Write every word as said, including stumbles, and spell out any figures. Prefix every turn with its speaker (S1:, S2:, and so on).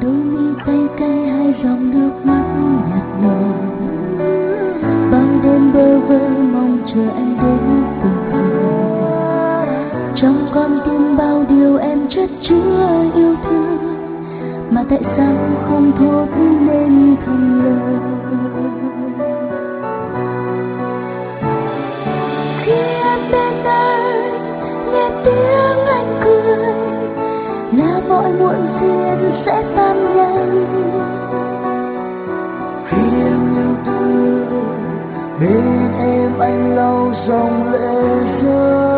S1: đôi mi cay cay hai dòng nước mắt nhạt nhòa. Bao đêm bơ vơ mong chờ em đến từng ngày. Trong con tim bao điều em chất chứa yêu thương, mà tại sao không thốt nên thành lời. Khi em bên anh nghe tiếng anh cười, là mọi muộn phiền sẽ tan nhanh.
S2: Khi em yêu thương bên em anh lau dòng lệ rơi.